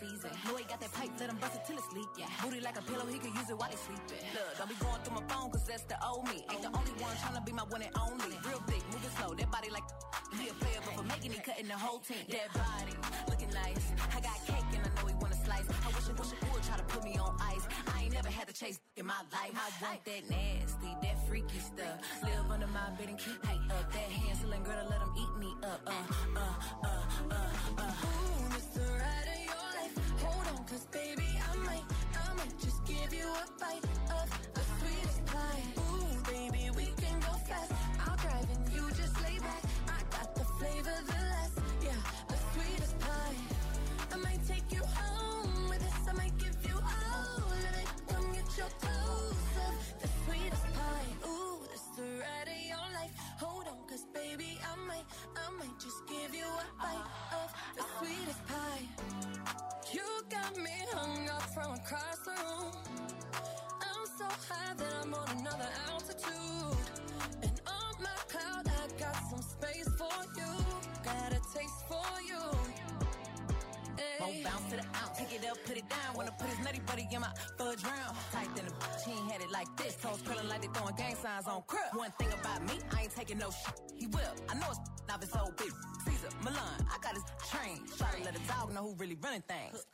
season. Know he got that pipe, let him bust it till it's leak. Yeah. Booty like a pillow, he could use it while he sleeping. Look, don't be going through my phone, cause that's the old me. Ain't the only one tryna be my one and only. Real thick, moving slow, that body like he a player, but for making it, cutting the whole team. That body, looking nice. I got cake and I know he wanna slice. I wish it would try to put me on ice. I ain't never had to chase in my life. I want that nasty, that freaky stuff. Live under my bed and keep me up. That Hansel girl to let him eat me up. Ooh, it's the ride of your life. Hold on, cause baby, I might just give you a bite of the sweetest pie. Ooh, baby, we can go fast. I'll drive and you just lay back. I got the flavor, the last, yeah, the sweetest pie. I might take you home with us. I might give you all of it. Come get your dose of the sweetest pie. Ooh, it's the ride of your life. Hold on, cause baby, I might just give you a bite of the sweetest pie. You got me hung up from across the room. I'm so high that I'm on another altitude. And on my cloud, I got some space for you. Got a taste for you. Won't bounce to the ounce, take it up, put it down. Wanna put his nutty buddy in my fudge round. Tight than a bitch, he ain't had it like this. Toes curling like they throwing gang signs on crib. One thing about me, I ain't taking no shit. He will, I know it's not his whole big. Caesar, Milan, I got his train. Try to let a dog know who really running things.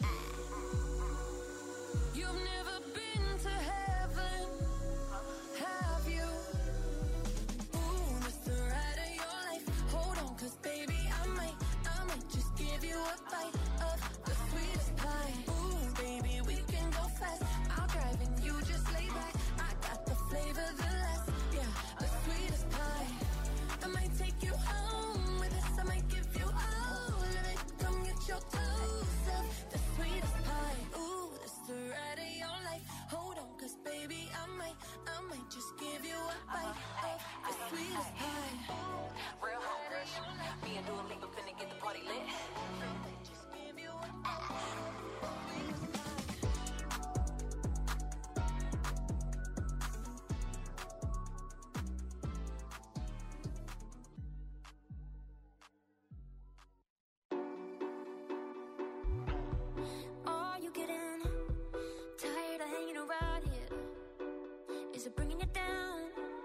You've never been to heaven, have you? Ooh, it's the ride of your life. Hold on, cause baby, I might just give you a bite of the sweetest pie. Ooh, baby, we can go fast. I'll drive and you just lay back. I got the flavor, the last, yeah, the sweetest pie. I might take you home with us. I might give you all of it. Come get your dose of the sweetest pie. Ooh, it's the ride of your life. Hold on, cause baby, I might just give you a bite of the sweetest pie. Real hot fresh. Me and Dua Lipa finna get the party lit. Just give you a sweetest pie. Are you getting tired of hanging around here? Is it bringing you down?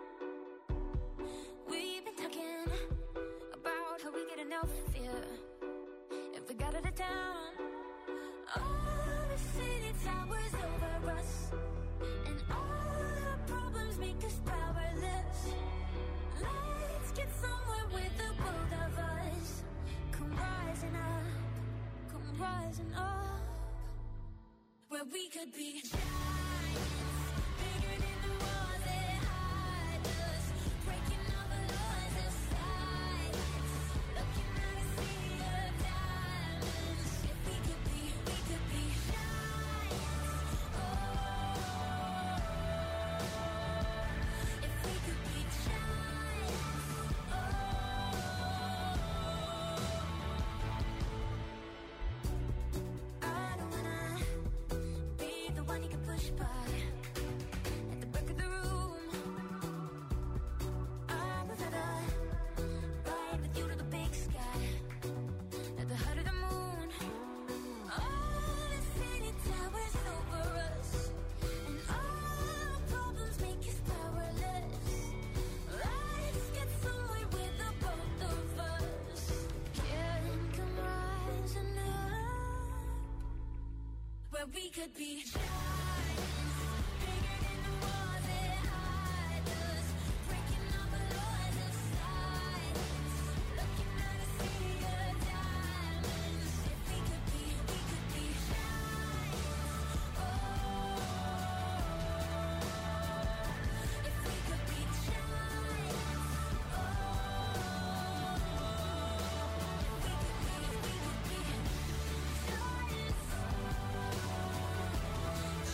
We've been talking about how we get enough fear if we got out of town. All the city towers over us, and all our problems make us powerless. Let's get somewhere with the both of us. Come rising up, where we could be giants, bigger than the walls that hide us, breaking all the laws of silence, looking at a sea of diamonds. If we could be giants. Oh, if we could be giants. Oh, I don't wanna be the one you can push by at the back of the room. I would rather ride with you to the big sky, at the height of the moon. All the city towers over us, and all our problems make us powerless. Let's get somewhere with the both of us. Can come rising up, where we could be giants, bigger than the walls that hide us, breaking all the laws of silence, looking at a sea of diamonds. If we could be giants. Oh, if we could be giants. Oh, if we could be giants.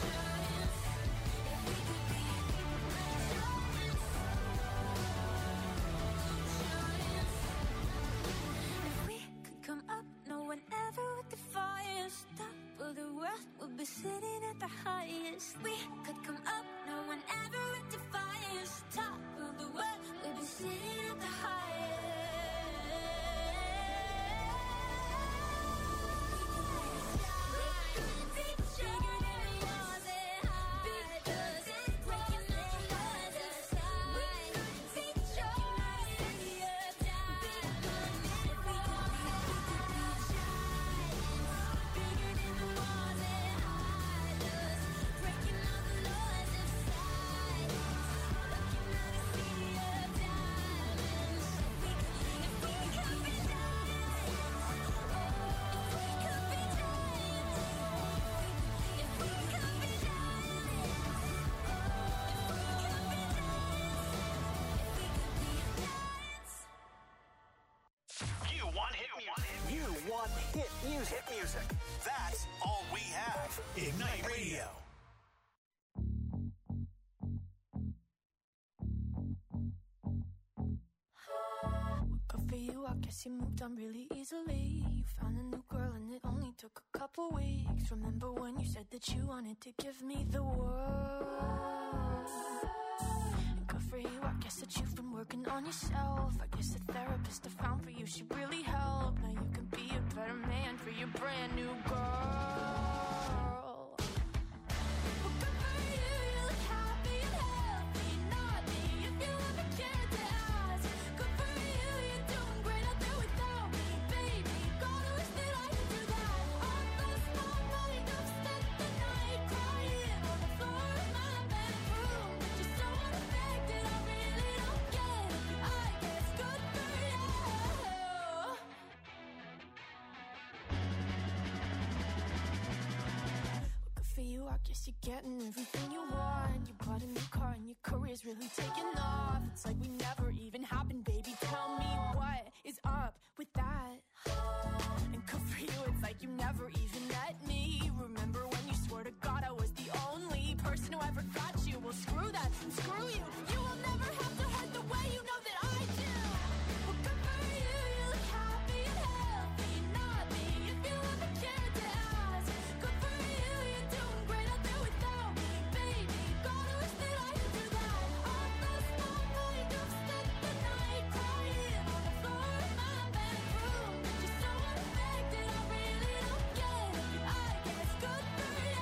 non-stop hit music. That's all we have. Ignite Radio. Good for you, I guess you moved on really easily. You found a new girl and it only took a couple weeks. Remember when you said that you wanted to give me the world? And good for you, I guess that you've been working on yourself. I guess the therapist I found for you should really help. Now you can be a better man for your brand new girl. Well, good for you, you look happy and healthy. Not me, if you ever cared to ask. Good for you, you're doing great out there without me, baby. Gotta wish that I could do that. I lost my mind, I've spent the night crying on the floor of my bedroom. But you're so unaffected, I really don't get it. I guess good for you. Good for you, I guess you're getting everything you want. You bought a new car and your career's really taking off. It's like we never even happened, baby. Tell me what is up with that? And good for you, it's like you never even met me. Remember when you swore to God I was the only person who ever got you? Well, screw that, screw you. You will never have to hurt the way you know that I do. Well, good for you, you look happy and healthy. Not me, if you ever cared to ask. Good for you, you're doing great out there without me, baby. Gotta wish that I could do that. I lost my mind, I've spent the night crying on the floor of my bedroom. But you're so unaffected, I really don't get it. I guess good for you.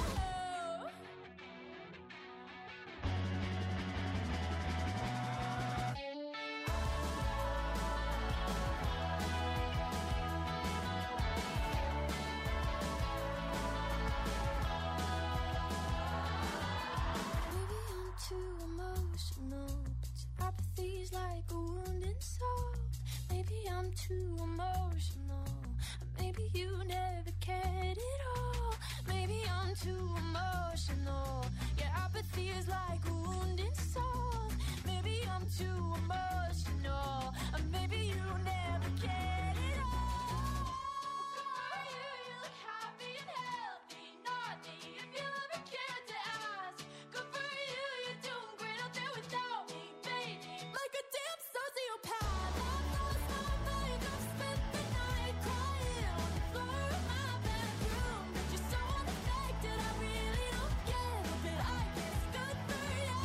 Maybe I'm too emotional, but your apathy's like a wounded soul. Maybe I'm too emotional, maybe you never cared at all. Maybe I'm too emotional, your apathy is like a wounded soul. Maybe I'm too emotional, maybe you never cared at all. You look happy and healthy, not me, if you ever cared to ask. Good for you, you're doing great out there without me, baby. Like a damn sociopath, I've lost my mind, I've spent the night crying on the floor of my bedroom. But you're so unaffected, I really don't get it, but I guess good for you.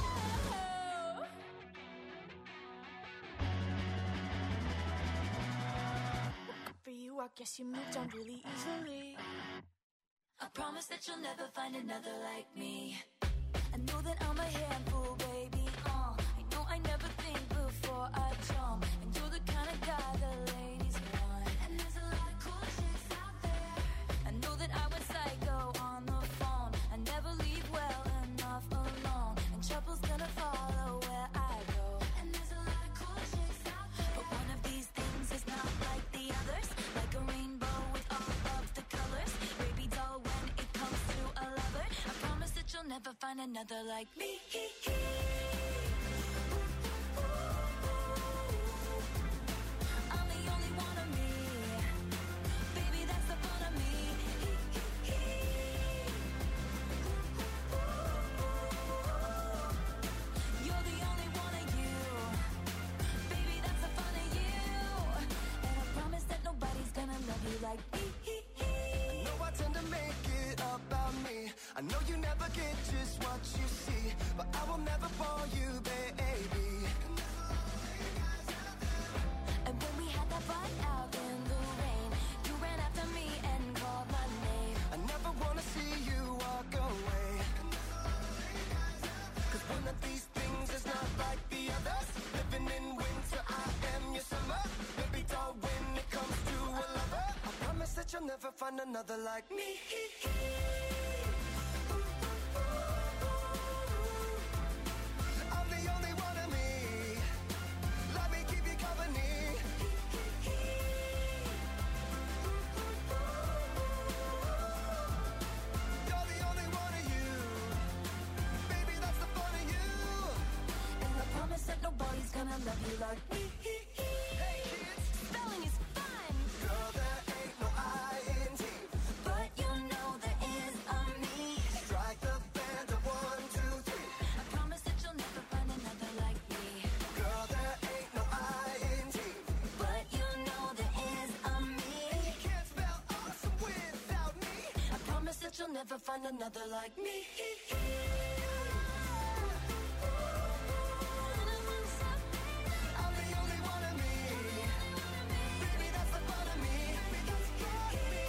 Good for you, I guess you moved on really easily. I promise that you'll never find another like me. I know that I'm a handful, baby. I know I never think before I jump, and you're the kind of guy the ladies want. And there's a lot of cool chicks out there. I know that I went psycho on the phone. I never leave well enough alone, and trouble's gonna follow where I go. And there's a lot of cool chicks out there, but one of these things is not like the others. Like a rainbow with all of the colors. Baby doll, when it comes to a lover, I promise that you'll never find another like me. I'm the only one of me. Baby, that's the fun of me. You're the only one of you. Baby, that's the fun of you. And I promise that nobody's gonna love you like me. I know I tend to make it about me. I know you never get just what you see, but I will never bore you, baby. And when we had that fight out in the rain, you ran after me and called my name. I never wanna see you walk away, 'cause one of these things is not like the others. Living in winter, I am your summer. Baby doll, when it comes to a lover, I promise that you'll never find another like me. I'm the only one of me. Let me keep you company. You're the only one of you. Baby, that's the fun of you. And I promise that nobody's gonna love you like me. Hey kids, Spelling is fun. girl, there ain't no never find another like me. I'm the only one of me. Baby, that's the fun of me. Because you got me.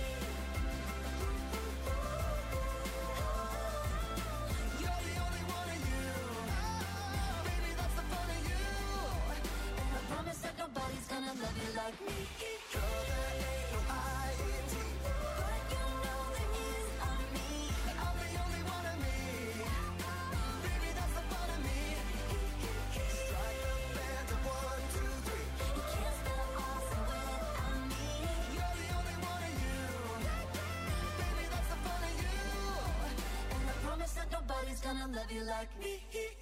You're the only one of you. Baby, that's the fun of you. And I promise that nobody's gonna love you like me. Girl, there ain't no I-N-T. But you know there is on me. I'm the only one of me. Baby, that's the fun of me. Strike the band of 1, 2, 3. You can't stop awesome without me. You're the only one of you. Baby, that's the fun of you. And I promise that nobody's gonna love you like me.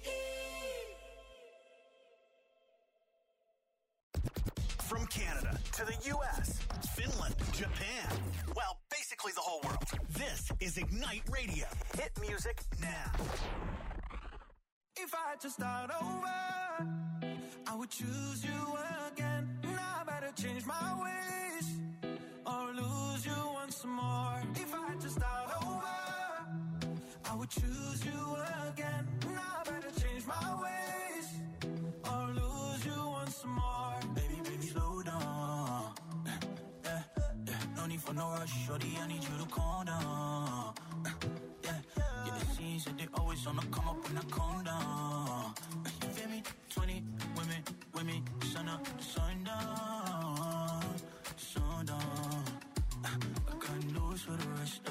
From Canada to the U.S., Finland, Japan, well, basically the whole world. This is Ignite Radio. Hit music now. If I had to start over, I would choose you again. Now I better change my ways or lose you once more. If I had to start over, I would choose you again. Now I better change my ways or lose you once more. Baby, slow down. No need for no rush, shorty, I need you to calm down. Yeah, it seems that they always on the come up when I calm down. You feel me? 20 women, sun up, sundown, sundown. I got news for the rest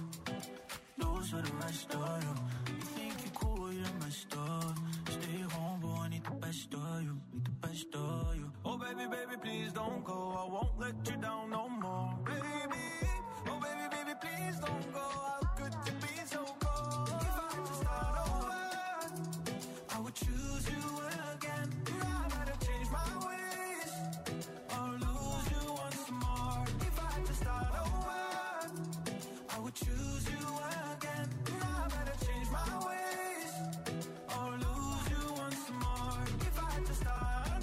of you. You think you cool, you're messed up. Stay home, boy, I need the best of you, Oh baby, please don't go. I won't let you down no more, baby. Oh baby, please don't go. How could you be so cold? If I had to start over, I would choose you again. Now I better change my ways or lose you once more. If I had to start over, I would choose you again. Now I better change my ways or lose you once more. If I had to start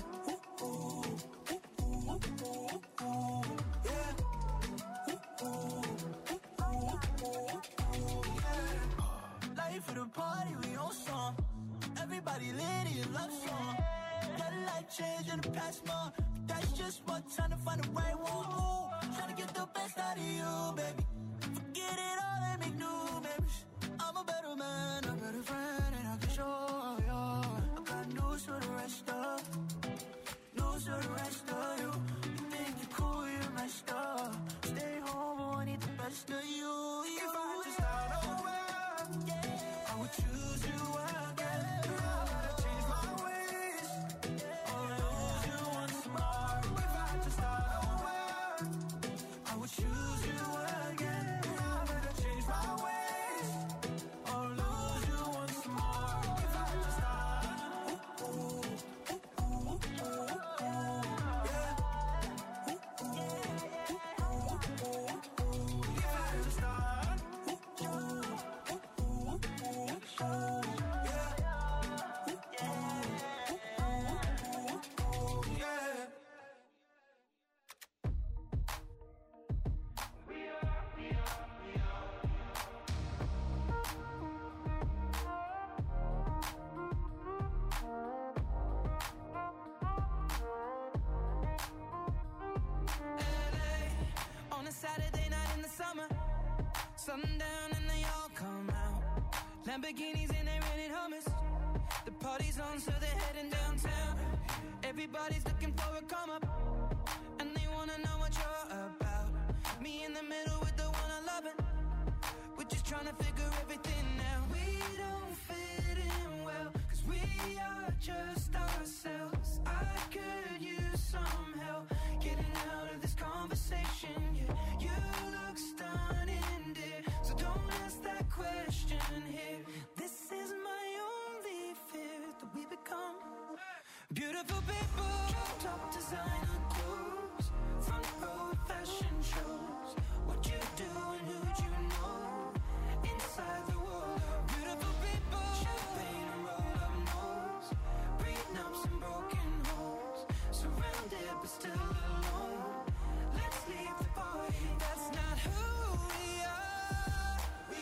life of the party, we on song. Everybody lit in love song. Got a life change in the past month. That's just what time to find the right one. Ooh, trying to get the best out of you, baby. Forget it all and make new memories. I'm a better man, a better friend, and I can show you. I got news for the rest of you. You think you're cool, you're messed up. Stay home, but I need the best of you. If I had to start over, I would choose you again. Now I better change my ways or lose you once more. If I had to start over, I would choose you again. Now I better change my ways or lose you once more. If I had to start, on a Saturday night in the summer, sundown and they all come out. Lamborghinis and they rented Hummers. The party's on, so they're heading downtown. Everybody's looking for a come up, and they wanna know what you're about. Me in the middle with the one I love it. We're just trying to figure everything out. We don't fit in well, 'cause we are just ourselves. I could use some help getting out of this conversation. Yeah, you look stunning, dear, so don't ask that question here. This is my only fear, that we become beautiful people. Top designer clothes, front row fashion shows. What you do and who'd you know? Inside the world of beautiful people. Champagne and rolled up nose, prenups and broken homes. Surrounded but still alone. Let's leave the party. That's not who we are.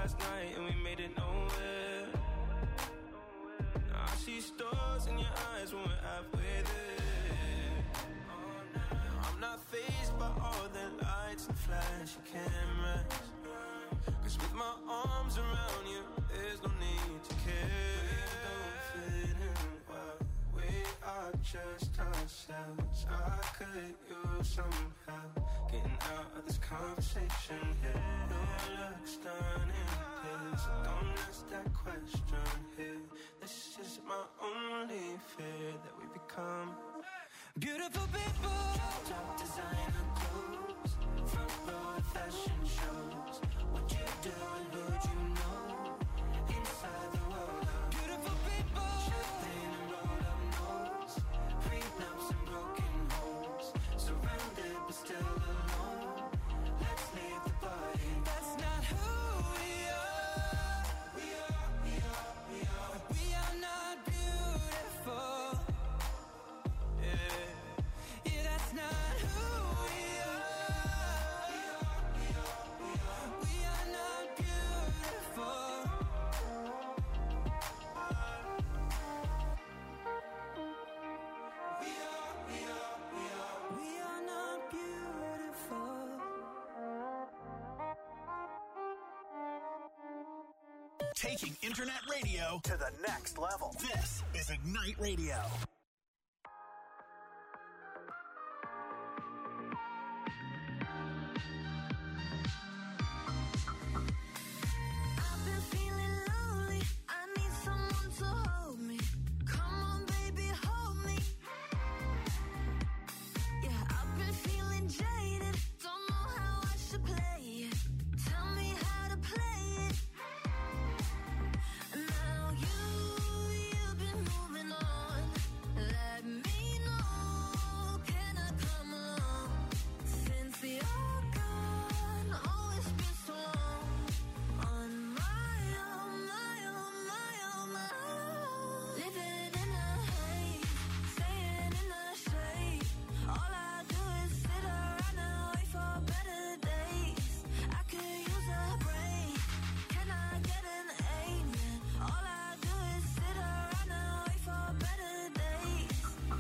last night and we made it nowhere. Now I see stars in your eyes when we're halfway there. I'm not fazed by all the lights and flashy cameras, 'cause with my arms around you, there's no need to care. We don't fit in well, we are just ourselves. I could use some help getting out of this conversation here. Your looks stunning, please don't ask that question here. This is my only fear, that we become beautiful people. Top designer clothes, front row fashion shows. What you do and who you know inside the world of beautiful people. Champagne and rolled up nose, prenups and broken homes. Surrounded but still alone. Let's leave the party. That's not who we are. We are not beautiful. Yeah, that's not who we are. We are not beautiful. We are not beautiful. Taking internet radio to the next level. This is Ignite Radio. I've been feeling lonely. I need someone to hold me. Come on, baby, hold me. Yeah, I've been feeling jaded. Don't know how I should play it. Tell me how to play it. Now you've been moving on. Let me know. Can I come along? Since you're gone, oh, it's been so long. On my own, my own, my own, my own. Living in a haze, staying in the shade. All I do is sit around and wait for better days. I could use a break. Can I get an amen? All I do is sit around and wait for better days.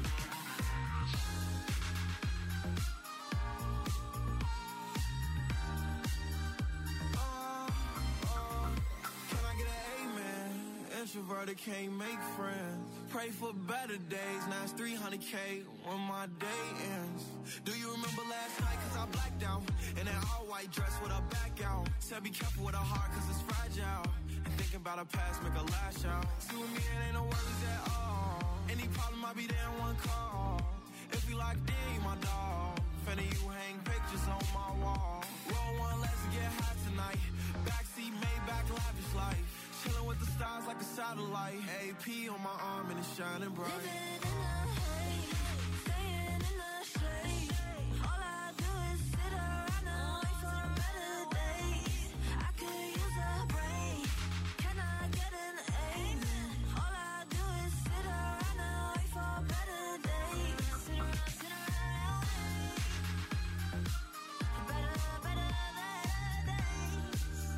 Can I get an amen? Introverted can't make friends. Pray for better days. Now it's 300K when my day ends. Do you remember last night? 'Cause I blacked out in that all white dress with her back out. Said be careful with her heart 'cause it's fragile. And thinking about her past make her lash out. See with me it ain't no worries at all. Any problem I'll be there in one call. If we locked in, you my dog. Fanny, you hang pictures on my wall. Roll one, let's get high tonight. Backseat, Maybach, lavish life. Chilling with the stars like a satellite. AP on my arm and it's shining bright. Living in a haze, staying in the shade. All I do is sit around and wait for better days. I could use a break. Can I get an amen? All I do is sit around and wait for better days. Sit around and wait. Better days.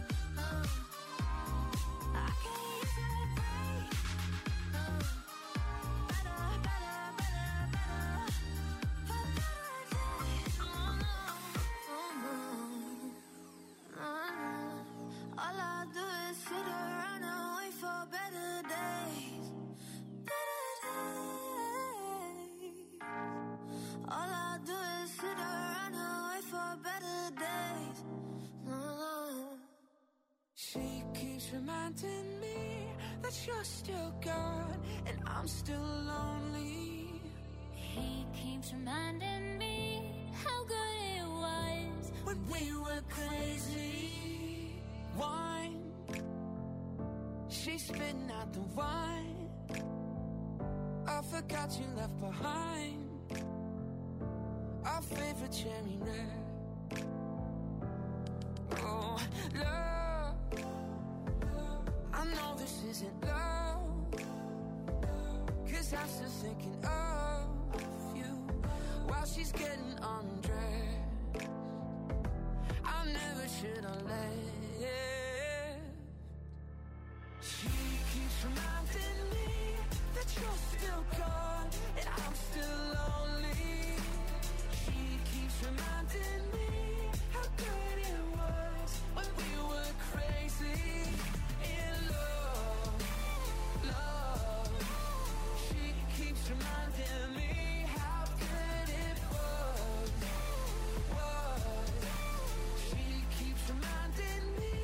I could use a break. Better for better days. All I do is sit around and wait for better days. Better days. All I do is sit around and wait for better days. She keeps reminding me that you're still gone and I'm still lonely. He keeps reminding me how good it was When we were crazy, wine. She's spitting out the wine. I forgot you left behind our favorite cherry red. Oh, love. I know this isn't love, 'cause I'm still thinking of you while she's getting undressed. I never should have left. reminding me that you're still gone and I'm still lonely. She keeps reminding me how good it was when we were crazy in love, love. She keeps reminding me how good it was. She keeps reminding me.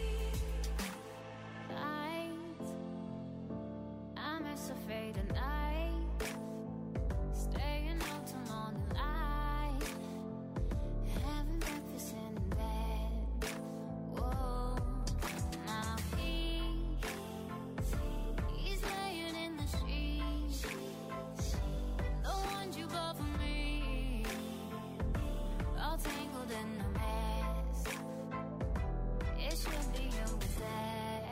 I miss a fade at night, staying out till morning light, having breakfast in bed. Whoa, now he's laying in the sheets, the ones you bought for me, all tangled in a mess. It should be over there.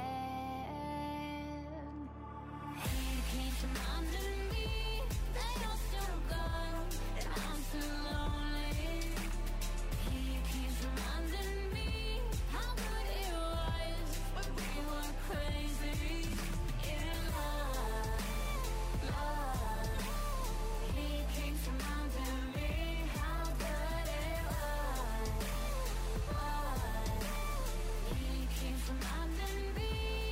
He keeps reminding me that you're still gone and I'm still lonely. He keeps reminding me how good it was when we were crazy in love, love. He keeps reminding me how good it was. He keeps reminding me.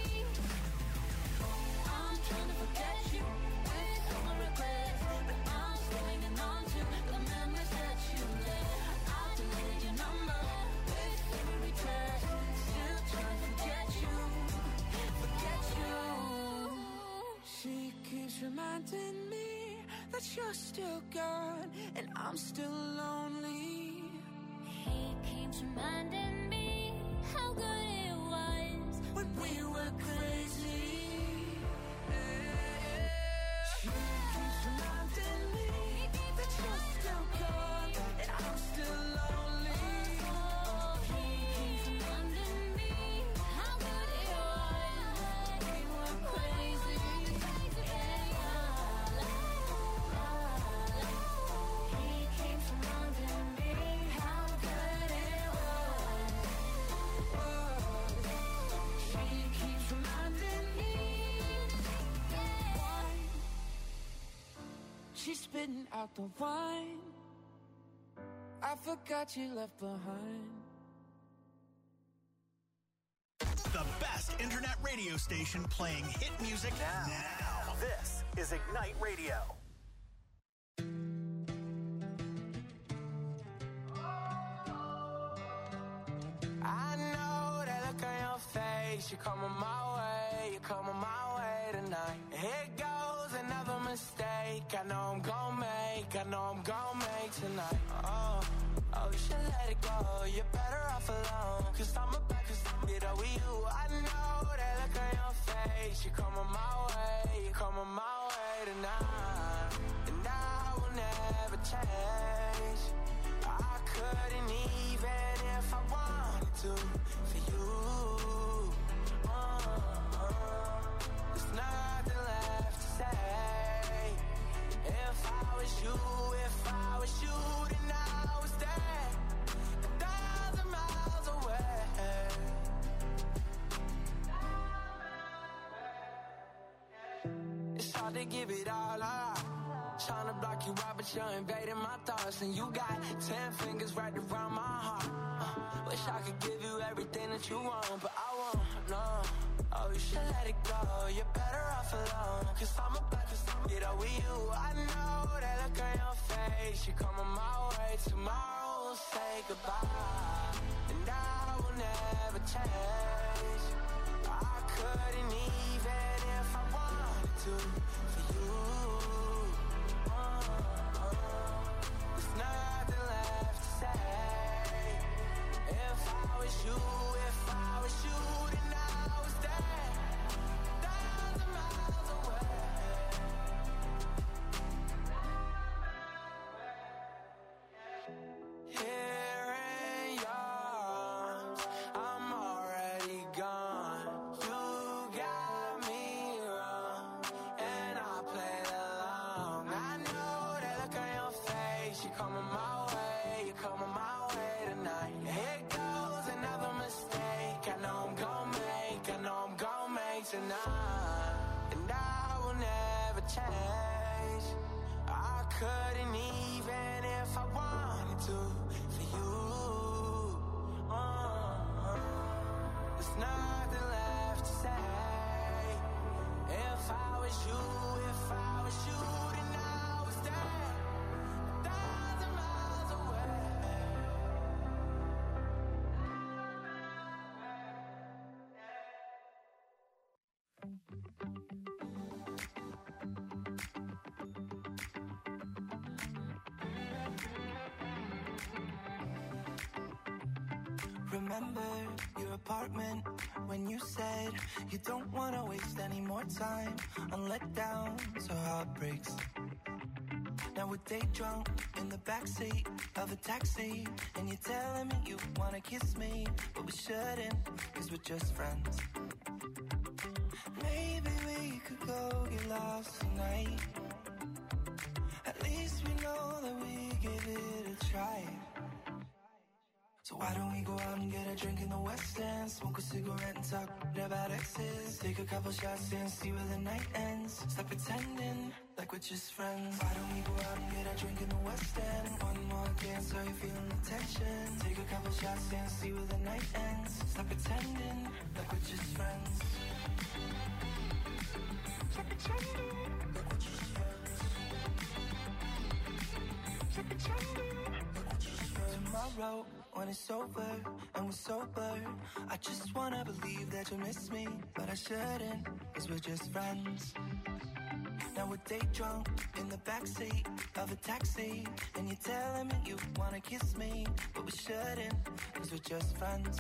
I'm trying to forget you with all my regrets, but I'm still hanging on to the memories that you left. I deleted your number with every text, still trying to forget you, forget you. She keeps reminding me that you're still gone and I'm still lonely. He keeps reminding me how good it was When we were crazy. She keeps reminding me that you're still gone and I'm still lonely. He keeps reminding me how good it was when we were crazy. He keeps reminding me how good it was. She keeps reminding me. She's spitting out the wine I forgot you left behind. The best internet radio station playing hit music now. This is Ignite Radio. I know that look on your face. You're coming my way, you're coming my way tonight. Here goes another mistake. I know I'm gon' make, I know I'm gon' make tonight. Oh, you should let it go. You're better off alone. Cause I'm about to get over you. I know that look on your face. You're coming my way, you're coming my way tonight. And I will never change. I couldn't even if I wanted to for you. There's nothing left to say. If I was you, then I was there, 1,000 miles away. It's hard to give it all up. Trying to block you out, but you're invading my thoughts. And you got 10 fingers right around my heart. Wish I could give you everything that you want, but I won't, no. Oh, you should let it go. You're better off alone. Cause I'm about to get over you. I know that look on your face. You're coming my way. Tomorrow we'll say goodbye. And I will never change. I couldn't even if I wanted to for you. There's nothing left to say. If I was you, then I was there, 1,000 miles away. Here in your arms, I'm already gone. You got couldn't even if I wanted to for you. There's nothing left to say. If I was you, then I was dead 1,000 miles away. Remember your apartment when you said you don't want to waste any more time on letdowns or heartbreaks. Now we're day drunk in the backseat of a taxi, and you're telling me you want to kiss me, but we shouldn't, cause we're just friends. Maybe we could go get lost tonight. At least we know that we give it a try. So why don't we go out and get a drink in the West End, smoke a cigarette and talk about exes, take a couple shots and see where the night ends. Stop pretending like we're just friends. Why don't we go out and get a drink in the West End, one more dance, are you feeling the tension? Take a couple shots and see where the night ends. Stop pretending like we're just friends. Stop pretending like we're just friends. Stop pretending like we're just friends. Tomorrow when it's over and we're sober, I just wanna believe that you miss me, but I shouldn't, cause we're just friends. Now we're day drunk in the backseat of a taxi, and you're telling me you wanna kiss me, but we shouldn't, cause we're just friends.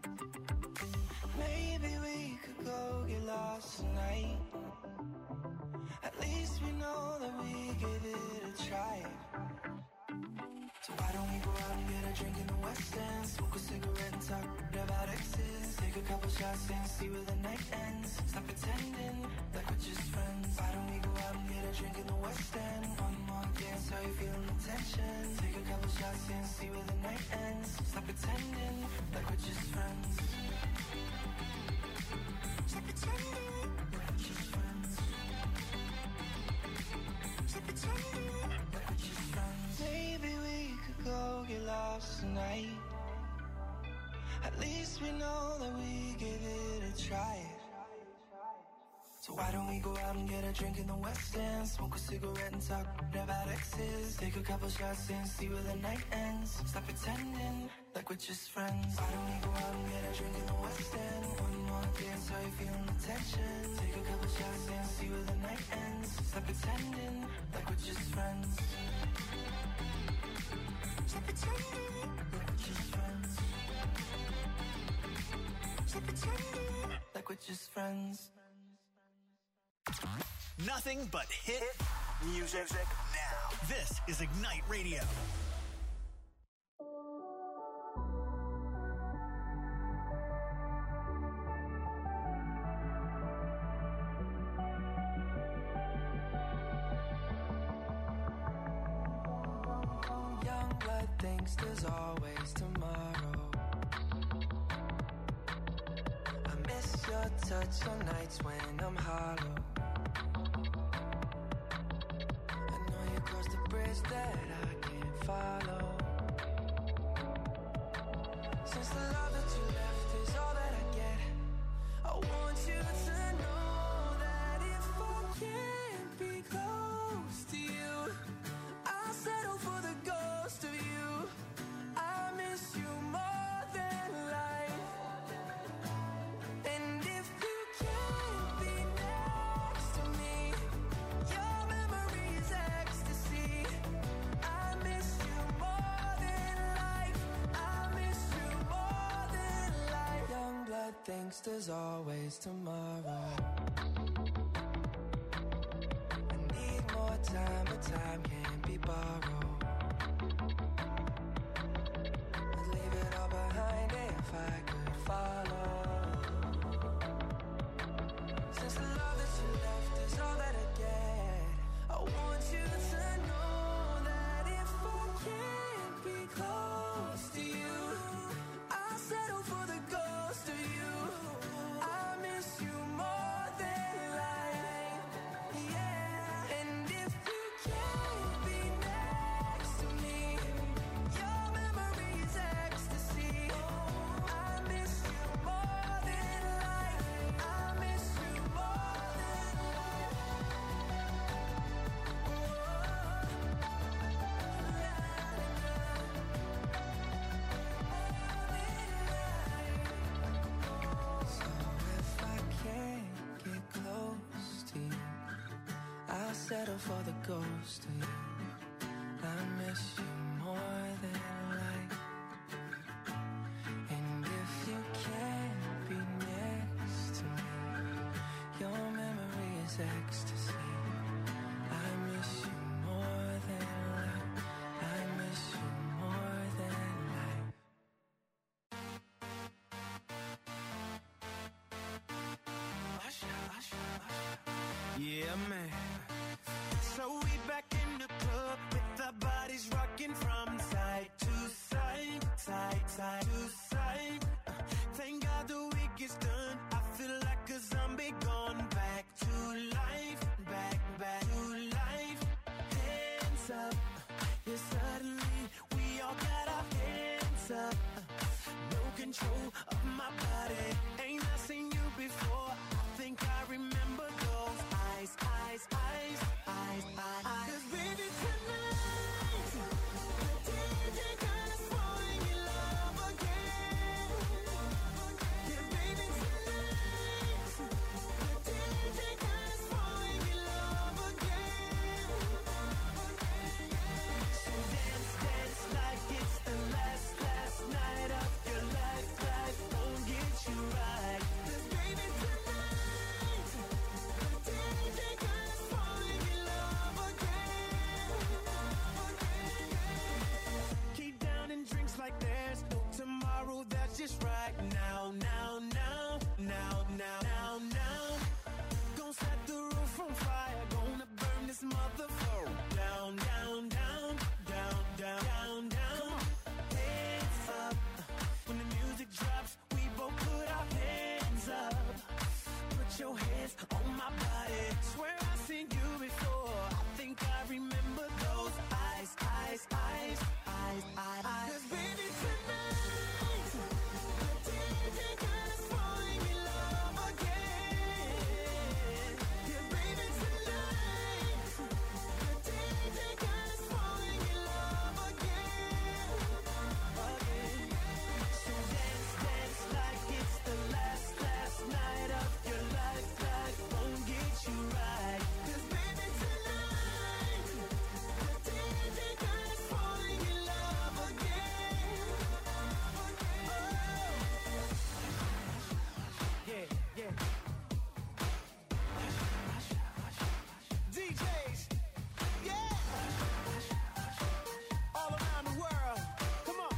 Maybe we could go get lost tonight. At least we know that we give it a try. So why don't we go out and get a drink in the West End, smoke a cigarette and talk about exes, take a couple shots and see where the night ends. Stop pretending like we're just friends. Why don't we go out and get a drink in the West End, one more dance, are you feeling the tension? Take a couple shots and see where the night ends. Stop pretending like we're just friends. Stop pretending like we're just friends. Stop pretending like we're just friends. Maybe we could go get lost tonight. At least we know that we give it a try. So why don't we go out and get a drink in the West End, smoke a cigarette and talk about exes, take a couple shots and see where the night ends. Stop pretending like we're just friends. Why don't we go out and get a drink in the West End, one more dance, are you feeling the tension? Take a couple shots and see where the night ends. Stop pretending like we're just friends. Stop pretending like we're just friends. Stop pretending like we're just friends. Nothing but hit music now. This is Ignite Radio. Young blood thinks there's always tomorrow. I miss your touch on nights when I'm hollow. Cross the bridge that I can't follow. Since the love that you left is all that I get, I want you to know that if I can't be close to you, I'll settle for the ghost of you. I miss you more than life. And if you can't be next to me, your memory's ecstasy. I miss you more than life. I miss you more than life. Young blood thinks there's always tomorrow. I need more time, but time can't be borrowed. I'd leave it all behind if I could follow. Since the love that you left is all that I get, I want you to know that if I can't be close to you, I'll settle for the ghost of you. I miss you more than life, yeah. And if you can't be settle for the ghost of you. I miss you more than life. And if you can't be next to me, your memory is ecstasy. I miss you more than life. I miss you more than life. Yeah, man. So we back in the club with our bodies rocking from side to side, side, side to side. Thank God the week is done. I feel like a zombie gone back to life, back to life. Hands up, yeah, suddenly we all got our hands up. No control of my body. Ain't I seen you before? I think I remember those eyes, eyes, eyes, eyes, eyes. 'Cause baby tonight, the DJ got us falling in love again. Yeah, baby tonight, the DJ got us falling in love again. So dance, dance like it's the last night of your life. Life won't get you right. 'Cause baby tonight, the DJ got us falling in love again. Keep down and drinks like there's no tomorrow. That's just right now, now, now, now, now, now, now. Gonna set the roof on fire. Gonna burn this motherfucker down, down, down, down, down, down, down. Hands up. When the music drops, we both put our hands up. Put your hands on my body. Swear I've seen you before. I think I remember those eyes, eyes, eyes, eyes, eyes. 'Cause baby tonight, the DJ got us falling in love again. Yeah, baby tonight, the DJ got us falling in love again. Again. So dance, dance like it's the last night of your life. Life won't get you right. 'Cause baby tonight, the DJ got us falling in love again. Yeah, yeah. DJs, yeah. All around the world, come on.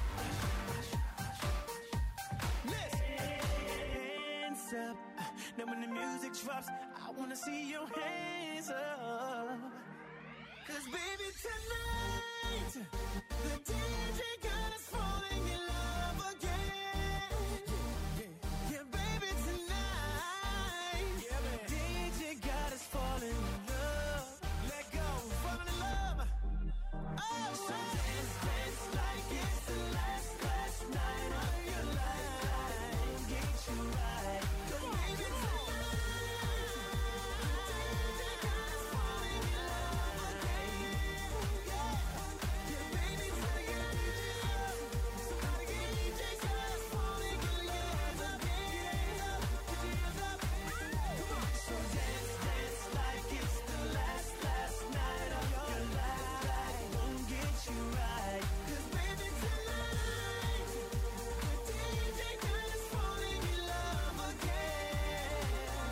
Listen. Hands up. Now when the music drops, I wanna see your hands up. 'Cause baby tonight, the DJ got us falling in love again. Yeah, baby tonight, DJ got us falling in love. Let go, falling in love. Oh, so dance, dance like it's the last night of your life. Get you right. 'Cause baby tonight, DJ got us falling in love again. Yeah, baby tonight, somebody get DJ got us falling in love again. Put your hands up. Come on. So dance, dance like it's the last night of your life. Life won't get you right. 'Cause baby tonight, the DJ got us falling in love again.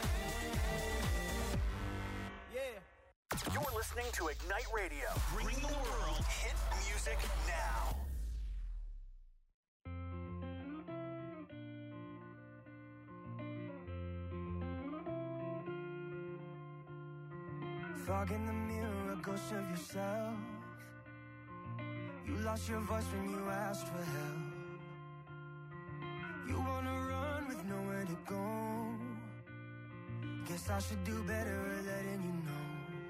Yeah. You're listening to Ignite Radio. Bring the world hit music now. Fog in the mirror, a ghost of yourself. You lost your voice when you asked for help. You wanna run with nowhere to go. Guess I should do better at letting you know.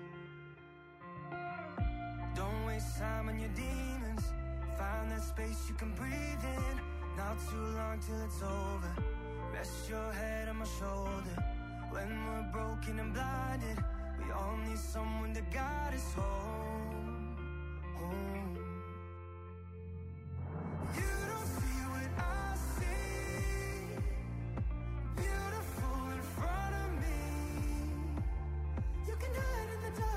Don't waste time on your demons. Find that space you can breathe in. Not too long till it's over. Rest your head on my shoulder. When we're broken and blinded, we all need someone to guide us home. Home. You don't see what I see. Beautiful in front of me. You can hide in the dark.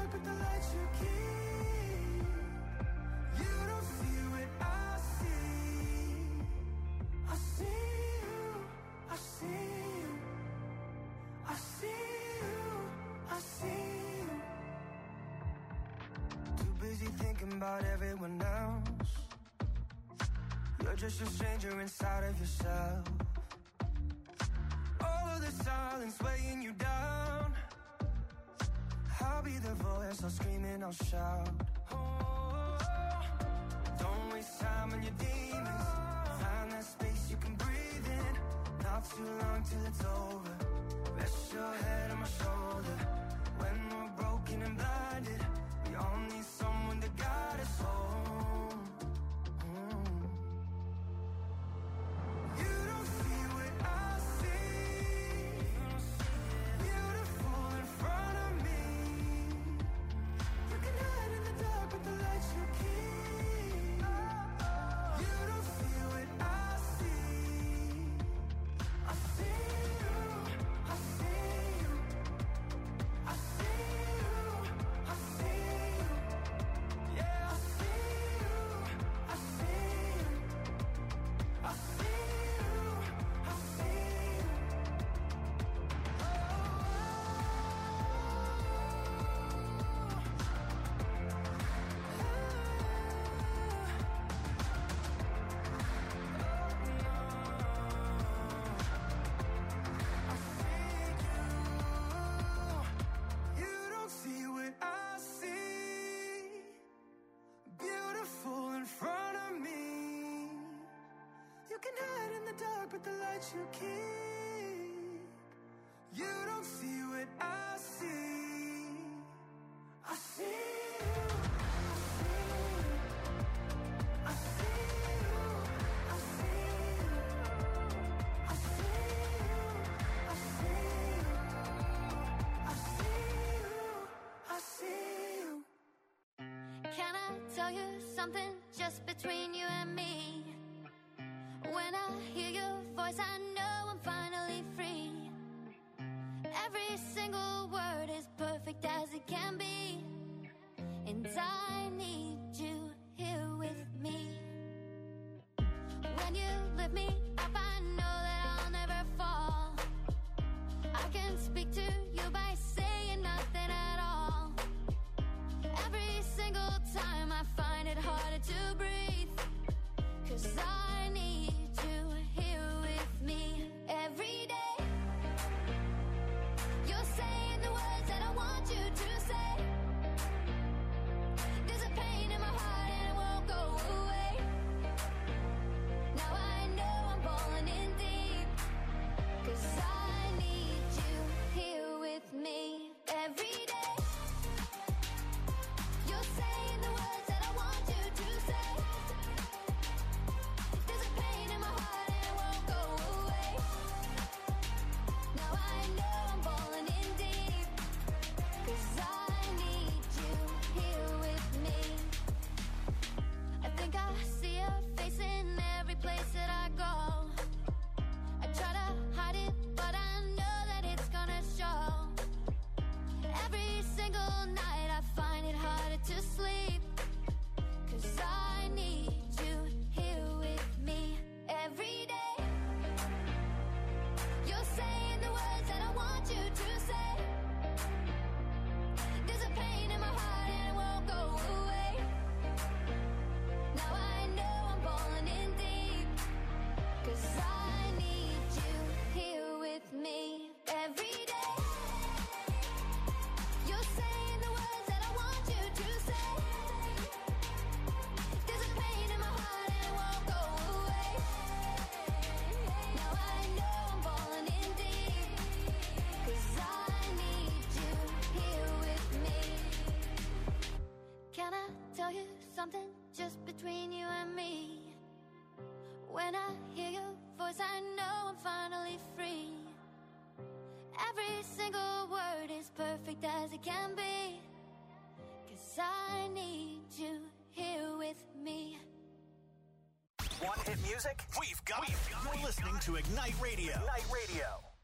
about everyone else. You're just a stranger inside of yourself. All of the silence weighing you down. I'll be the voice, I'll scream and I'll shout. Oh, don't waste time on your demons. Find that space you can breathe in. Not too long till it's over. Rest your head on my shoulder. When we're broken and blinded, we all need someone to guide us home. You don't see what I see. Beautiful in front of me. You can hide in the dark with the lights you keep. You don't see what I see. I see you, I see you. I see you, I see you. Yeah, I see you, I see you. I see you, I see you. You don't see what I see. Beautiful in front of me. You can hide in the dark with the lights you keep. You don't see what I see. I see you. I see you. I see you. I see you. I see you. I see you. I see you. Can I tell you something just between you and me? When I hear your voice, I know I'm finally free. Every single word is perfect as it can be. And I need you here with me. When you lift me up, I know that I'll never fall. I can speak to you by saying nothing at all. Every single time I find it harder to breathe. 'Cause I need you here with me every day. You're saying the words that I want you to say. There's a pain in my heart and it won't go away. Now I know I'm falling in deep. 'Cause I need you here with me every day. You're saying the words that I want you to say. There's a pain in my heart and it won't go away. Now I know I'm falling in deep. 'Cause I need you here with me. I think I see your face in every place that I go. I try to hide it, but I know that it's gonna show. Every single night I find it harder to sleep. 'Cause I need you here with me every day. You're saying the words that I want you to say. There's a pain in my heart and it won't go away. Now I know I'm falling in deep. 'Cause I need you here with me every day. You're saying the words that I want you to say. There's a pain in my heart and it won't go away. Now I know I'm falling in deep. 'Cause I need you here with me. Can I tell you something just between you and me? When I hear your voice, I know I'm finally free. Every single word is perfect as it can be. 'Cause I need you here with me. Want hit music? We've got it. You're listening to Ignite Radio. Ignite Radio.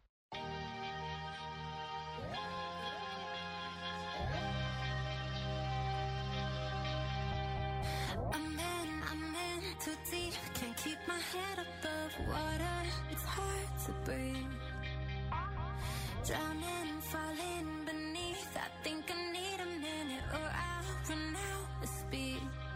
I'm in too deep. Can't keep my head above water. It's hard to breathe. Drowning, falling beneath. I think I need a minute or I'll run out of speed.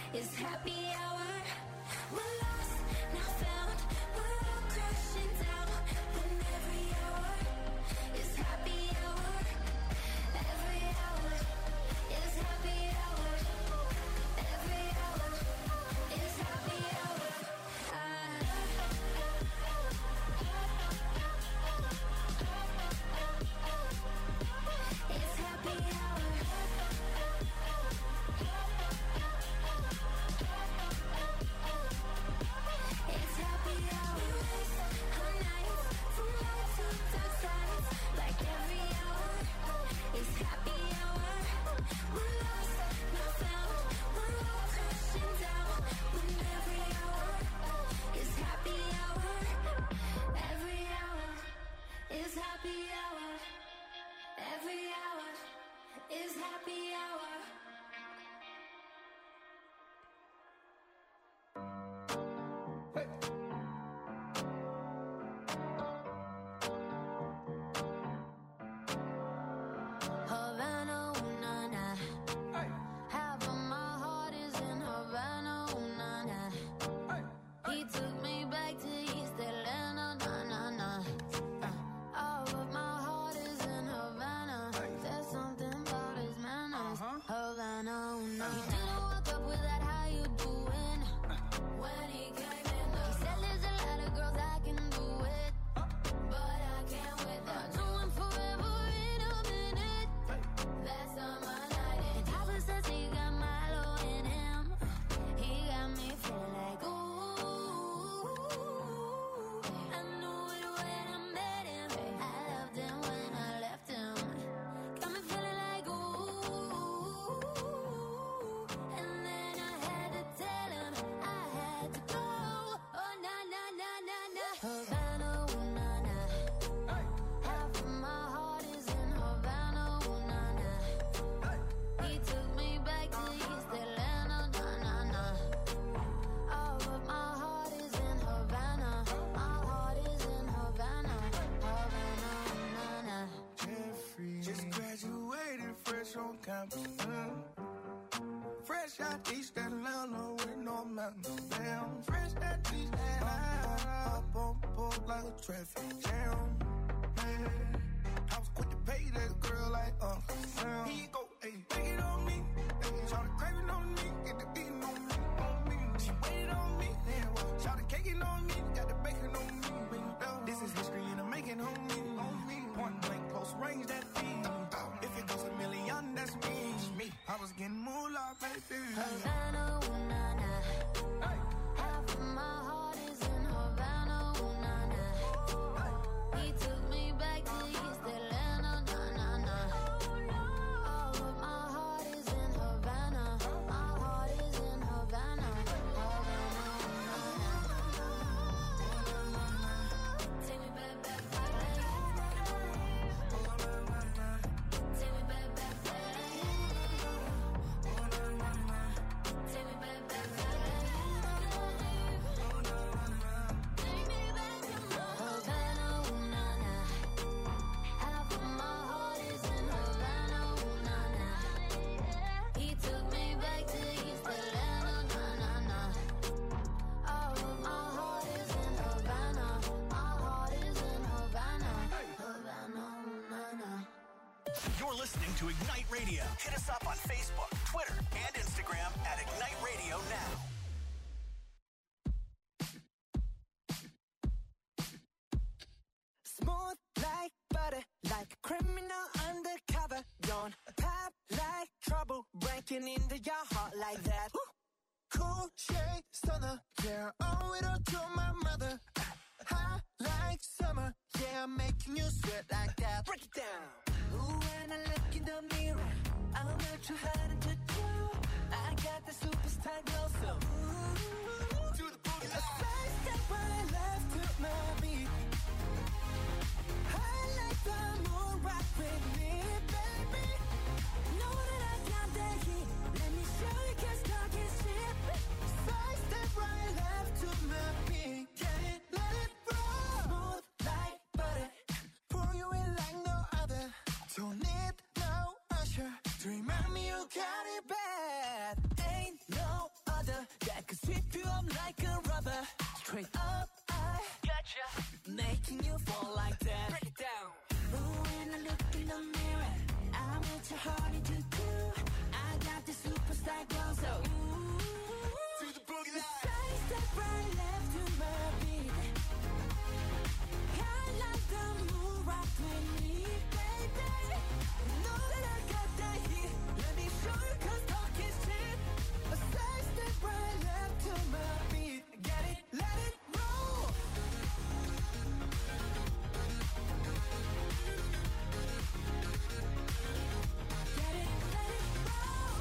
It's happy hour. We're lost, now found. We're all crashing down. When every hour is happy hour. Every hour is happy hour. Every hour is happy hour. It's happy hour. It's happy hour. Our nights from light to dark sides. Like every hour is happy hour. We're lost, not found. We're all crashing down. When every hour is happy hour. Every hour is happy hour. Every hour is happy hour. Havana, ooh, na, na. Half of my heart is in Havana, ooh, na, na. He took me back to East Atlanta, na, na, na. All of my heart is in Havana. There's something about his manners. Havana, ooh, na. He didn't walk up with that, how you doing? When he came in, he said there's a lot of girls I can do it, but I can't with them. I do him forever in a minute. That's on my night. And Papa says he got Milo in him. He got me feeling like ooh. I knew it when I met him. I loved him when I left him. Got me feeling like ooh. And then I had to tell him I had to go. Oh na na na na na. Havana, ooh, na na. Half of my heart is in Havana, ooh, na na. He took me back to East Atlanta, na na na. All of my heart is in Havana. My heart is in Havana. Havana, na na. Jeffrey just graduated fresh on campus. Fresh out East Atlanta with no mountains. Damn, fresh out East Atlanta. Up on board like a traffic jam. Man, I was quick to pay that girl like Sam. Here you go, ayy, take it on me. Ayy, shout the craving on me, get the beating on me, on me. She waited on me, shout the caking on me, got the bacon on me. This is history and I'm making on me. Point blank, close range, that feed. If it goes a million, that's me. I was getting moolah, baby. Havana, ooh, na na. Half of my heart is in Havana, ooh, na na. He took me back to East Atlanta, na na na. All of my heart is in Havana. My heart is in Havana. Havana, ooh, na na. Take me back, back, back. Take me back, back, back. Take me back, back, back. Take me back to Havana, ooh, na na. Half of my heart is in Havana, ooh, na na. He took me back to East Atlanta, na na na. All of my heart is in Havana. My heart is in Havana. Havana, ooh, na na. You're listening to Ignite Radio. Hit us up on Facebook, Twitter, and Instagram at Ignite Radio Now. Smooth like butter, like a criminal undercover. Don't pop like trouble, breaking into your heart like that. Cool shade stunner, yeah, owe it all to my mother. High like summer, yeah, I'm making you sweat like that. Break it down. Ooh, when I look in the mirror, I'm not too hard to do. I got the superstar glow, so ooh, To the booty, a side step right left to my beat. I like the moon rock with me, baby. Know that I got the heat. Let me show you, 'cause talk is cheap. side step right left to my beat. Get it, let it roll. Smooth like butter. Pour you in like no other. Don't need no usher to remind me you got it bad. Ain't no other that could sweep you up like a rubber. Straight up, I gotcha, making you fall like that. Break it down. Ooh, when I look in the mirror, I'm at your heart to do. I got the superstar glow, so ooh, to the boogie line. Side step right left to my beat. I like the moon rock with me, baby. You know that I got that heat. Let me show you 'cause talk is cheap. A side step right left to my beat. Get it, let it roll. Get it, let it roll.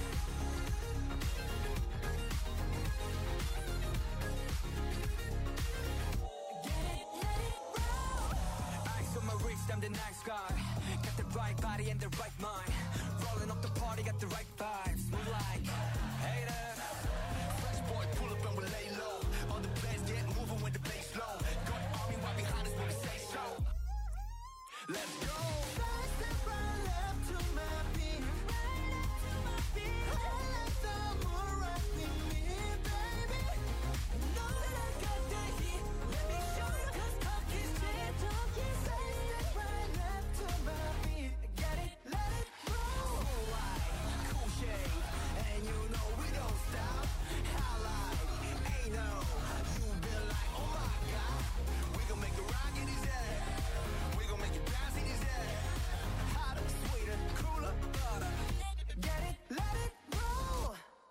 Get it, let it roll. Ice on my wrist, I'm the nice guy. Got the right body and the right mind. Rolling up the party, got the right vibes. Move like haters. Fresh boy, pull up and we lay low. All the players get moving with the bass low. Got army right behind us when we say so. Let's go. Side step right left to my beat. Right left to my beat. I like the moon rock with me, baby. You know that I got that heat. Let me show you 'cause talk is cheap. Side step right left to my beat. Get it, let it roll. Cool light, cool shade, and you know we don't stop. Highlight, ain't no, you been like, oh my God. We gon' make the rock in his head. We gon' make it bounce in his head. Hotter, sweeter, cooler, butter. Get it, let it roll.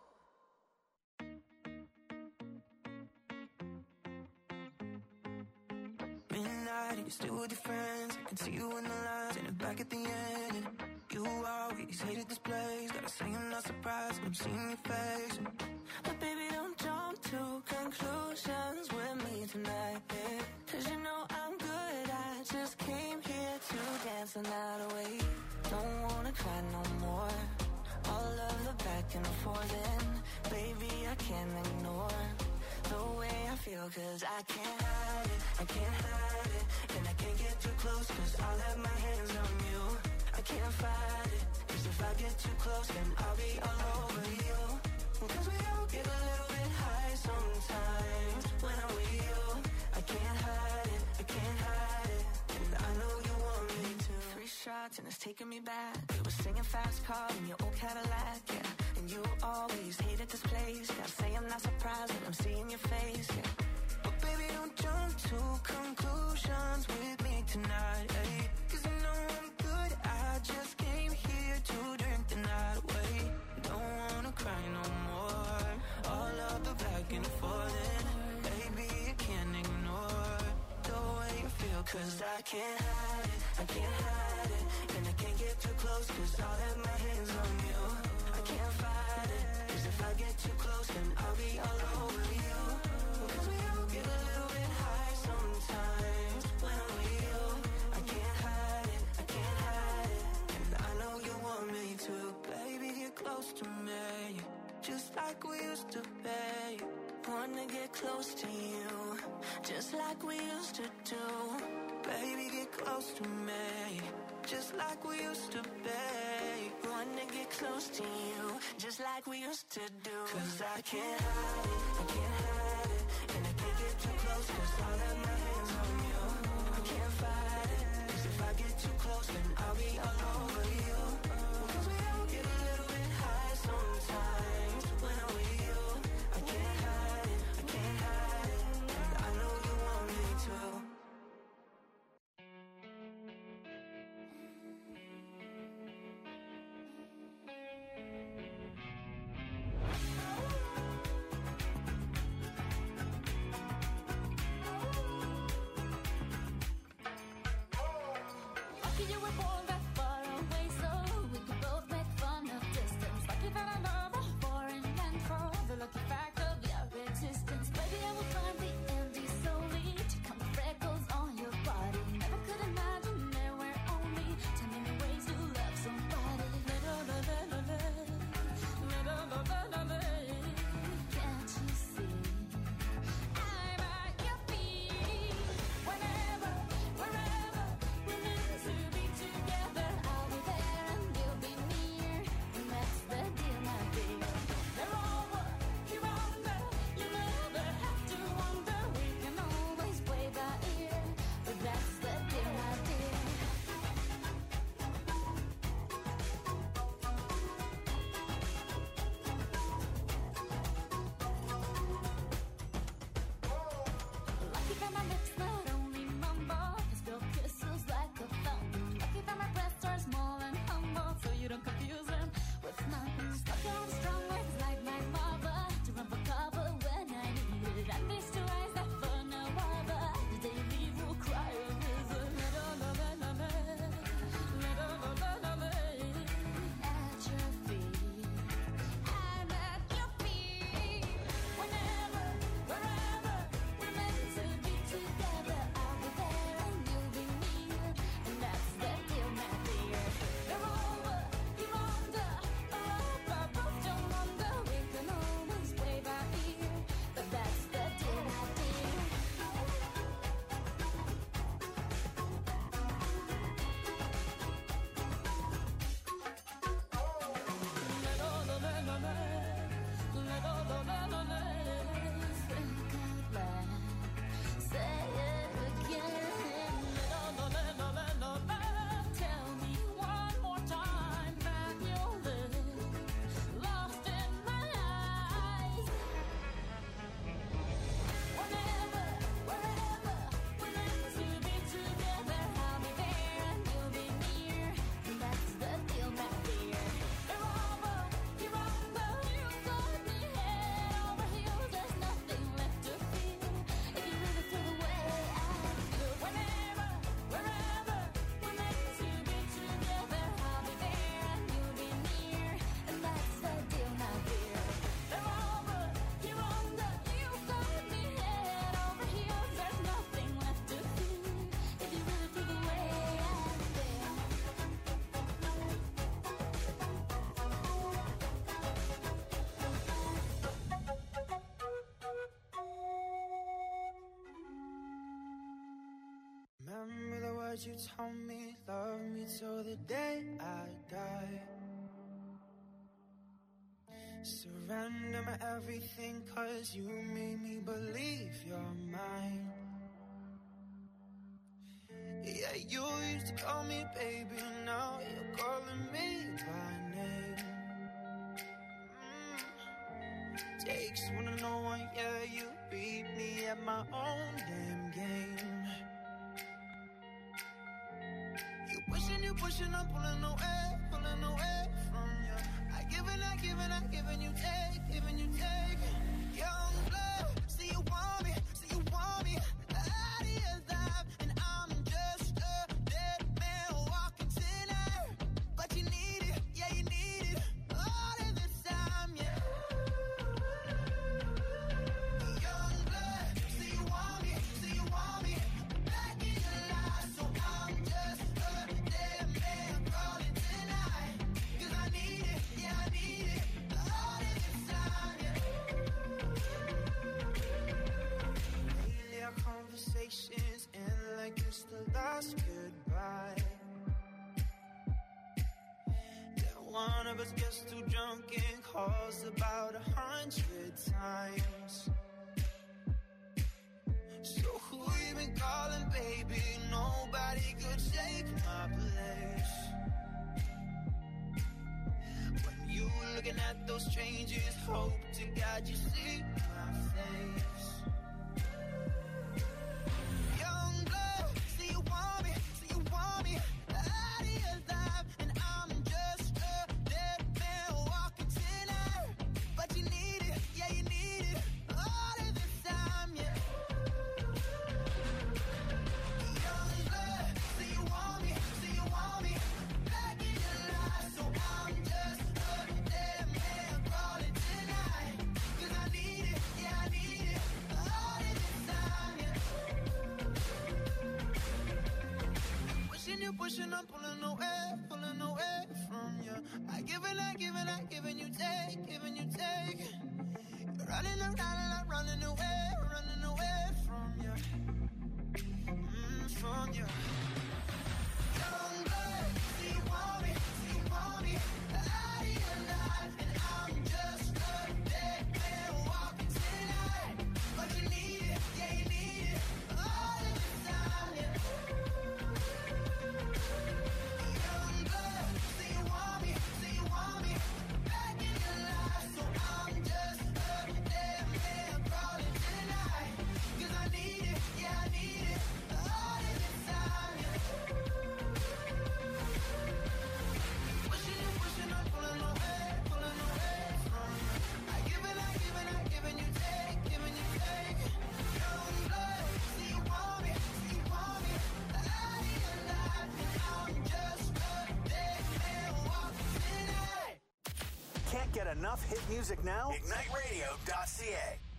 Midnight and you're still with your friends. I can see you in the lines and back at the end. And you always hated this place. Gotta say I'm not surprised when I'm seeing your face. But baby, don't jump to conclusions with me tonight, yeah. 'Cause you know I'm good. I just came here to dance the night away. Don't wanna cry no more. All of the back and forth, and baby, I can't ignore the way I feel, 'cause I can't hide it, I can't hide it. And I can't get too close, 'cause I'll have my hands on you. I can't fight it, 'cause if I get too close, then I'll be all over you. 'Cause we all get a little bit high sometimes when I'm with you. I can't hide it, I can't hide it. And I know you want me to. 3 shots and it's taking me back. We were singing fast car in your old Cadillac, yeah. And you always hated this place. Gotta say I'm not surprised when I'm seeing your face, yeah. But baby, don't jump to conclusions with me tonight, hey. 'Cause you know I'm good. I just came here to drink the night away. Don't wanna cry no more. All of the back and forth, and baby, I can't ignore the way you feel. 'Cause I can't hide it, I can't hide it. And I can't get too close, 'cause I'll have my hands on you. I can't fight it, 'cause if I get too close, then I'll be all over you. 'Cause we all get a little bit high sometimes when I'm with you. I can't hide it, I can't hide it. And I know you want me to. Baby, get close to me, just like we used to be. Wanna get close to you, just like we used to do. Baby, get close to me, just like we used to be. Wanna get close to you, just like we used to do. 'Cause I can't hide it, I can't hide it. And I can't get too close, 'cause I'll have my hands on you. I can't fight it, 'cause if I get too close, then I'll be all over you. 'Cause we all get a little bit high sometimes when I'm with you. I can't hide it, I can't hide it. And I know you want me to. Whenever, wherever, we're meant to be together. Would you tell me, love me till the day I die? Surrender my everything, cause you made me believe you're mine. Yeah, you used to call me baby, now you're calling me by name. Takes one to know one, yeah, you beat me at my own damn game. You pushing, I'm pulling away from you. I giving, you take. Young blood, see you want me, out of your life, and I'm just a dead man walking tonight. But you need it, yeah, you need it, all of this time, yeah. Young blood, see you want me, back in your life, so I'm just a dead man crawling tonight. 'Cause I need it, yeah, I need it, all of this time, yeah. Lately our conversations end like it's the last goodbye. Yeah, one of us gets too drunk and calls about 100 times. So who you been calling, baby? Nobody could take my place. When you looking at those strangers, hope to God you see my face. Young blood, see you want me, out of your life, and I'm just a dead man walking tonight. But you need it, yeah, you need it, all of this time, yeah. Young blood, see you want me, back in your life, so I'm just a dead man crawling tonight. 'Cause I need it, yeah, I need it, all of this time, yeah. Pushing, I'm pulling away from you. I giving, you take. You're running away from you. From you. Young blood, see you want me, out of your life, and I'm just a dead man walking tonight. But you need it, yeah, you need it, all of this time, yeah. Young blood, see you want me, back in your life, so I'm just a dead man crawling tonight. 'Cause I need it, yeah, I need it, all of this time, yeah. Pushing, I'm pulling away from you. I giving, you take. Young blood, see you want me, out of your life, and I'm just a dead man walking tonight. Can't get enough hit music now? IgniteRadio.ca.